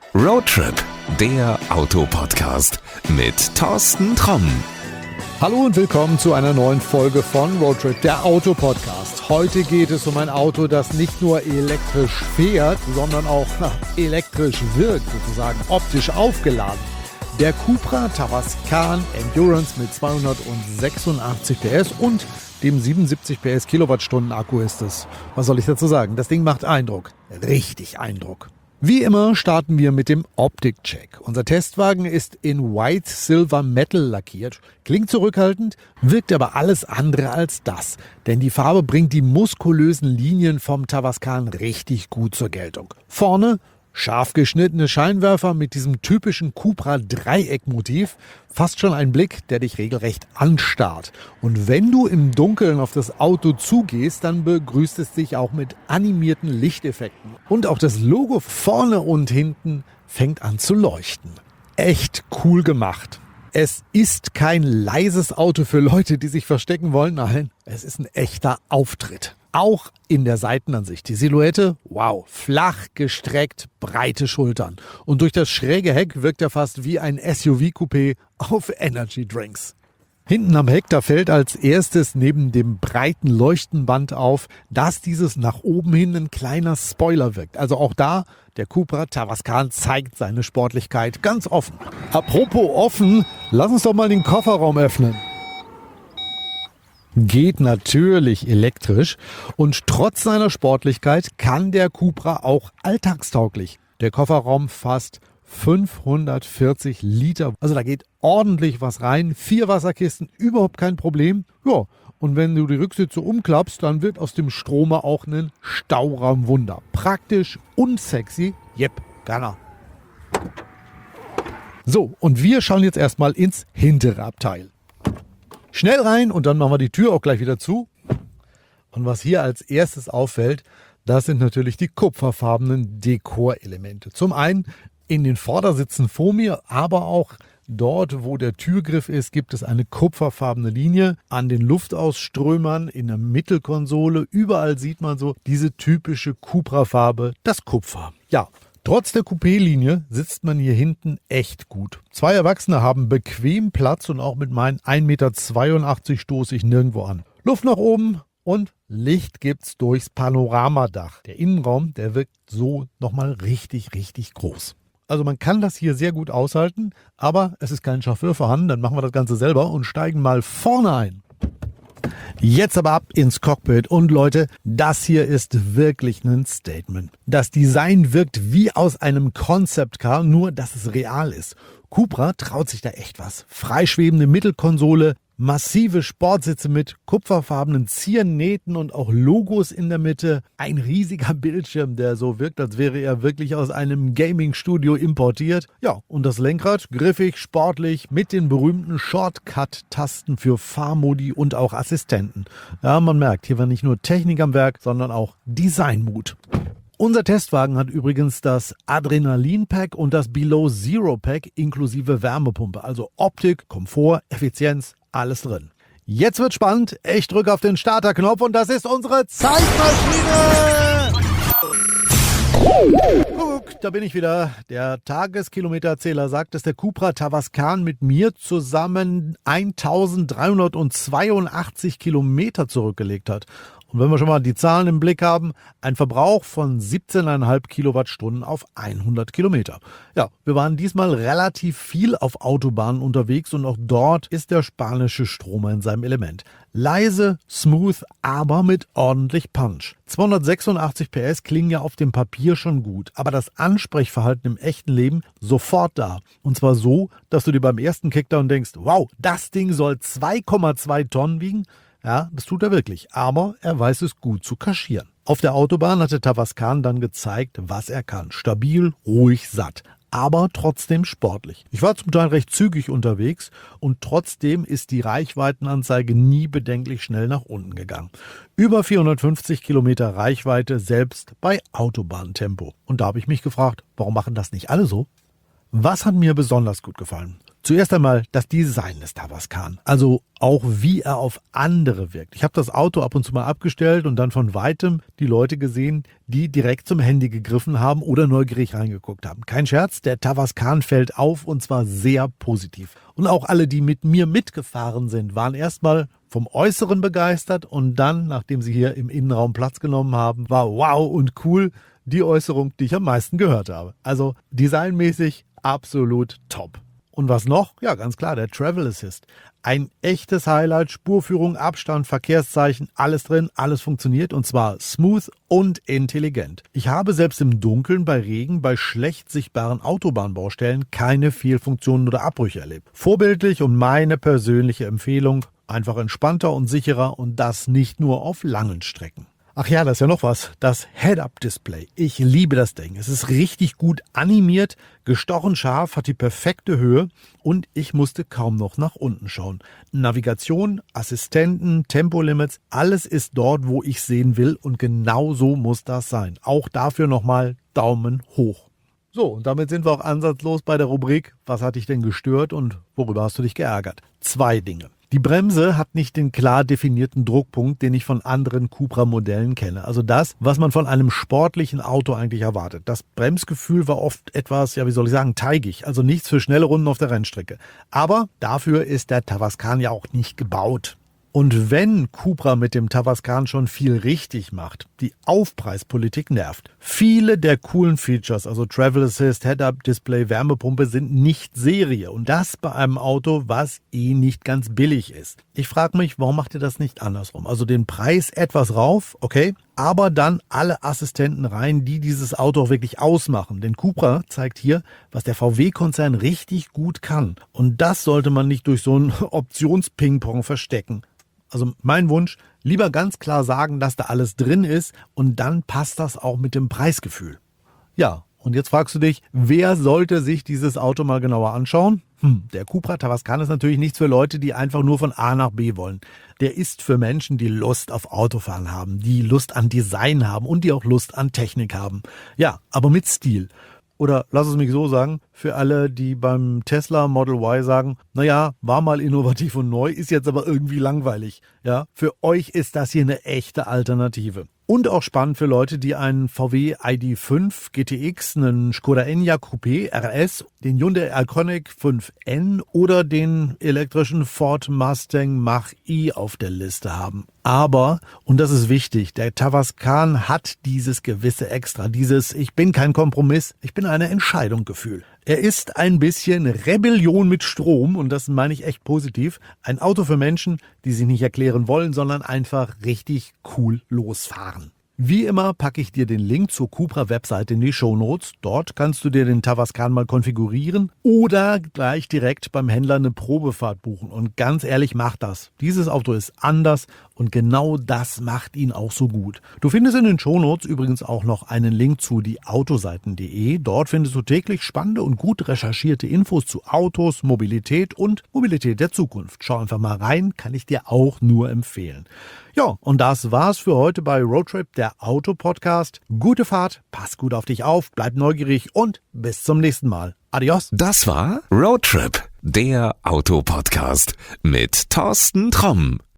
Roadtrip, der Autopodcast mit Thorsten Tromm. Hallo und willkommen zu einer neuen Folge von Roadtrip, der Autopodcast. Heute geht es um ein Auto, das nicht nur elektrisch fährt, sondern auch elektrisch wirkt, sozusagen optisch aufgeladen. Der Cupra Tavascan Endurance mit 286 PS und dem 77 PS Kilowattstunden Akku ist es. Was soll ich dazu sagen? Das Ding macht Eindruck. Richtig Eindruck. Wie immer starten wir mit dem Optikcheck. Unser Testwagen ist in White Silver Metal lackiert. Klingt zurückhaltend, wirkt aber alles andere als das. Denn die Farbe bringt die muskulösen Linien vom Tavascan richtig gut zur Geltung. Vorne scharf geschnittene Scheinwerfer mit diesem typischen Cupra-Dreieckmotiv. Fast schon ein Blick, der dich regelrecht anstarrt. Und wenn du im Dunkeln auf das Auto zugehst, dann begrüßt es dich auch mit animierten Lichteffekten. Und auch das Logo vorne und hinten fängt an zu leuchten. Echt cool gemacht. Es ist kein leises Auto für Leute, die sich verstecken wollen. Nein, es ist ein echter Auftritt. Auch in der Seitenansicht. Die Silhouette, wow, flach gestreckt, breite Schultern. Und durch das schräge Heck wirkt er fast wie ein SUV-Coupé auf Energy Drinks. Hinten am Heck, da fällt als erstes neben dem breiten Leuchtenband auf, dass dieses nach oben hin ein kleiner Spoiler wirkt. Also auch da, der Cupra Tavascan zeigt seine Sportlichkeit ganz offen. Apropos offen, lass uns doch mal den Kofferraum öffnen. Geht natürlich elektrisch und trotz seiner Sportlichkeit kann der Cupra auch alltagstauglich. Der Kofferraum fasst 540 Liter, also da geht ordentlich was rein. 4 Wasserkisten, überhaupt kein Problem. Ja, und wenn du die Rücksitze umklappst, dann wird aus dem Stromer auch ein Stauraumwunder. Praktisch und sexy, yep, Gunner. So, und wir schauen jetzt erstmal ins hintere Abteil. Schnell rein und dann machen wir die Tür auch gleich wieder zu. Und was hier als erstes auffällt, das sind natürlich die kupferfarbenen Dekorelemente. Zum einen in den Vordersitzen vor mir, aber auch dort, wo der Türgriff ist, gibt es eine kupferfarbene Linie. An den Luftausströmern, in der Mittelkonsole, überall sieht man so diese typische Cupra-Farbe, das Kupfer. Ja. Trotz der Coupé-Linie sitzt man hier hinten echt gut. 2 Erwachsene haben bequem Platz und auch mit meinen 1,82 Meter stoße ich nirgendwo an. Luft nach oben und Licht gibt's durchs Panoramadach. Der Innenraum, der wirkt so nochmal richtig, richtig groß. Also man kann das hier sehr gut aushalten, aber es ist kein Chauffeur vorhanden, dann machen wir das Ganze selber und steigen mal vorne ein. Jetzt aber ab ins Cockpit und Leute, das hier ist wirklich ein Statement. Das Design wirkt wie aus einem Concept Car, nur dass es real ist. Cupra traut sich da echt was. Freischwebende Mittelkonsole, massive Sportsitze mit kupferfarbenen Ziernähten und auch Logos in der Mitte. Ein riesiger Bildschirm, der so wirkt, als wäre er wirklich aus einem Gaming-Studio importiert. Ja, und das Lenkrad griffig, sportlich, mit den berühmten Shortcut-Tasten für Fahrmodi und auch Assistenten. Ja, man merkt, hier war nicht nur Technik am Werk, sondern auch Designmut. Unser Testwagen hat übrigens das Adrenalin-Pack und das Below-Zero-Pack inklusive Wärmepumpe. Also Optik, Komfort, Effizienz, alles drin. Jetzt wird spannend. Ich drücke auf den Starterknopf und das ist unsere Zeitmaschine. Guck, da bin ich wieder. Der Tageskilometerzähler sagt, dass der Cupra Tavascan mit mir zusammen 1382 Kilometer zurückgelegt hat. Und wenn wir schon mal die Zahlen im Blick haben, ein Verbrauch von 17,5 Kilowattstunden auf 100 Kilometer. Ja, wir waren diesmal relativ viel auf Autobahnen unterwegs und auch dort ist der spanische Stromer in seinem Element. Leise, smooth, aber mit ordentlich Punch. 286 PS klingen ja auf dem Papier schon gut, aber das Ansprechverhalten im echten Leben sofort da. Und zwar so, dass du dir beim ersten Kickdown denkst, wow, das Ding soll 2,2 Tonnen wiegen. Ja, das tut er wirklich, aber er weiß es gut zu kaschieren. Auf der Autobahn hat der Tavascan dann gezeigt, was er kann. Stabil, ruhig, satt, aber trotzdem sportlich. Ich war zum Teil recht zügig unterwegs und trotzdem ist die Reichweitenanzeige nie bedenklich schnell nach unten gegangen. Über 450 Kilometer Reichweite selbst bei Autobahntempo. Und da habe ich mich gefragt, warum machen das nicht alle so? Was hat mir besonders gut gefallen? Zuerst einmal das Design des Tavascan, also auch wie er auf andere wirkt. Ich habe das Auto ab und zu mal abgestellt und dann von weitem die Leute gesehen, die direkt zum Handy gegriffen haben oder neugierig reingeguckt haben. Kein Scherz, der Tavascan fällt auf und zwar sehr positiv. Und auch alle, die mit mir mitgefahren sind, waren erstmal vom Äußeren begeistert und dann, nachdem sie hier im Innenraum Platz genommen haben, war wow und cool die Äußerung, die ich am meisten gehört habe. Also designmäßig absolut top. Und was noch? Ja, ganz klar, der Travel Assist. Ein echtes Highlight, Spurführung, Abstand, Verkehrszeichen, alles drin, alles funktioniert und zwar smooth und intelligent. Ich habe selbst im Dunkeln, bei Regen, bei schlecht sichtbaren Autobahnbaustellen keine Fehlfunktionen oder Abbrüche erlebt. Vorbildlich und meine persönliche Empfehlung, einfach entspannter und sicherer und das nicht nur auf langen Strecken. Ach ja, da ist ja noch was. Das Head-Up-Display. Ich liebe das Ding. Es ist richtig gut animiert, gestochen scharf, hat die perfekte Höhe und ich musste kaum noch nach unten schauen. Navigation, Assistenten, Tempolimits, alles ist dort, wo ich sehen will und genau so muss das sein. Auch dafür nochmal Daumen hoch. So, und damit sind wir auch ansatzlos bei der Rubrik, was hat dich denn gestört und worüber hast du dich geärgert? 2 Dinge. Die Bremse hat nicht den klar definierten Druckpunkt, den ich von anderen Cupra-Modellen kenne. Also das, was man von einem sportlichen Auto eigentlich erwartet. Das Bremsgefühl war oft etwas, ja wie soll ich sagen, teigig. Also nichts für schnelle Runden auf der Rennstrecke. Aber dafür ist der Tavascan ja auch nicht gebaut. Und wenn Cupra mit dem Tavascan schon viel richtig macht, die Aufpreispolitik nervt. Viele der coolen Features, also Travel Assist, Head-Up-Display, Wärmepumpe, sind nicht Serie. Und das bei einem Auto, was nicht ganz billig ist. Ich frage mich, warum macht ihr das nicht andersrum? Also den Preis etwas rauf, okay, aber dann alle Assistenten rein, die dieses Auto auch wirklich ausmachen. Denn Cupra zeigt hier, was der VW-Konzern richtig gut kann. Und das sollte man nicht durch so ein Options-Ping-Pong verstecken. Also mein Wunsch, lieber ganz klar sagen, dass da alles drin ist und dann passt das auch mit dem Preisgefühl. Ja, und jetzt fragst du dich, wer sollte sich dieses Auto mal genauer anschauen? Der Cupra Tavascan ist natürlich nichts für Leute, die einfach nur von A nach B wollen. Der ist für Menschen, die Lust auf Autofahren haben, die Lust an Design haben und die auch Lust an Technik haben. Ja, aber mit Stil. Oder lass es mich so sagen, für alle, die beim Tesla Model Y sagen, naja, war mal innovativ und neu, ist jetzt aber irgendwie langweilig. Ja, für euch ist das hier eine echte Alternative. Und auch spannend für Leute, die einen VW ID.5 GTX, einen Skoda Enyaq Coupé RS, den Hyundai Ioniq 5N oder den elektrischen Ford Mustang Mach-E auf der Liste haben. Aber, und das ist wichtig, der Tavascan hat dieses gewisse Extra, dieses ich bin kein Kompromiss, ich bin eine Entscheidung Gefühl. Er ist ein bisschen Rebellion mit Strom und das meine ich echt positiv. Ein Auto für Menschen, die sich nicht erklären wollen, sondern einfach richtig cool losfahren. Wie immer packe ich dir den Link zur Cupra-Webseite in die Shownotes. Dort kannst du dir den Tavascan mal konfigurieren oder gleich direkt beim Händler eine Probefahrt buchen. Und ganz ehrlich, mach das. Dieses Auto ist anders und genau das macht ihn auch so gut. Du findest in den Shownotes übrigens auch noch einen Link zu dieautoseiten.de. Dort findest du täglich spannende und gut recherchierte Infos zu Autos, Mobilität und Mobilität der Zukunft. Schau einfach mal rein, kann ich dir auch nur empfehlen. Ja, und das war's für heute bei Roadtrip, der Auto-Podcast. Gute Fahrt, pass gut auf dich auf, bleib neugierig und bis zum nächsten Mal. Adios. Das war Roadtrip, der Auto-Podcast mit Thorsten Tromm.